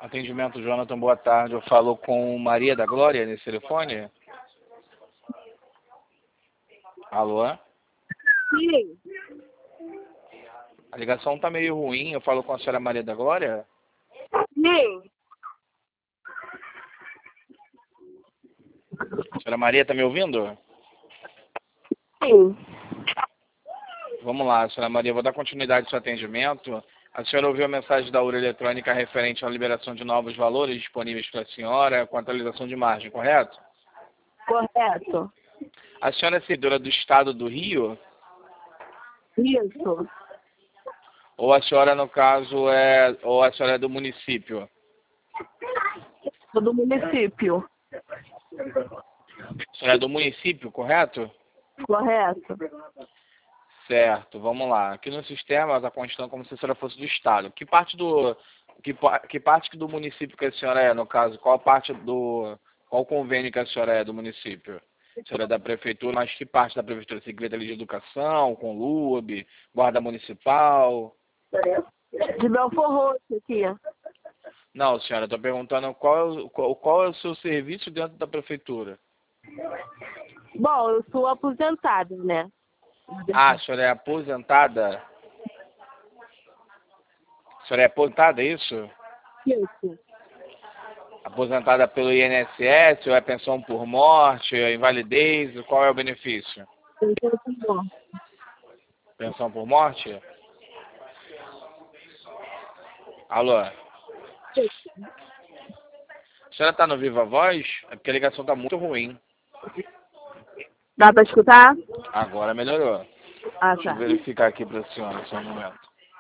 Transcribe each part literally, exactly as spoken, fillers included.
Atendimento, Jonathan, boa tarde. Eu falo com Maria da Glória nesse telefone. Alô? Sim. A ligação tá meio ruim. Eu falo com a senhora Maria da Glória? Sim. A senhora Maria, tá me ouvindo? Sim. Vamos lá, senhora Maria, vou dar continuidade ao seu atendimento. A senhora ouviu a mensagem da Ura Eletrônica referente à liberação de novos valores disponíveis para a senhora com atualização de margem, correto? Correto. A senhora é servidora do Estado do Rio? Isso. Ou a senhora, no caso, é, ou a senhora é do município? Sou do município. A senhora é do município, correto? Correto. Certo, vamos lá. Aqui no sistema está constando como se a senhora fosse do Estado. Que parte do que, pa- que parte do município que a senhora é, no caso? Qual parte do qual convênio que a senhora é do município? A senhora é da prefeitura, mas que parte da prefeitura? Secretaria de Educação, com L U B, Guarda Municipal? De Belfor Roxo aqui. Não, senhora, estou perguntando qual, é o- qual, qual é o seu serviço dentro da prefeitura? Bom, eu sou aposentada, né? Ah, a senhora é aposentada? A senhora é aposentada, é isso? Isso. Aposentada pelo I N S S, ou é pensão por morte, é invalidez, qual é o benefício? Então, tá bom. Pensão por morte? Alô? A senhora está no Viva Voz? É porque a ligação está muito ruim. Dá pra escutar? Agora melhorou. Ah, Deixa eu tá. verificar aqui para a senhora, só um momento.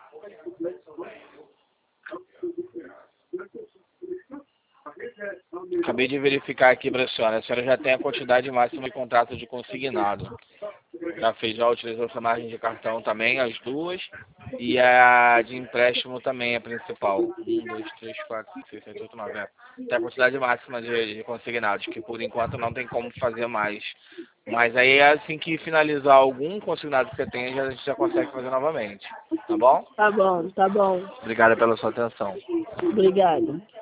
Acabei de verificar aqui para a senhora. A senhora já tem a quantidade máxima de contrato de consignado. Já fez, já utilizou essa margem de cartão também, as duas. E a de empréstimo também, a principal. Um, dois, três, quatro, cinco, seis, sete, oito, nove. É. Tem a quantidade máxima de, de consignados, que por enquanto não tem como fazer mais. Mas aí, assim que finalizar algum consignado que você tenha, já- a gente já consegue fazer novamente. Tá bom? Tá bom, tá bom. Obrigado pela sua atenção. Obrigada.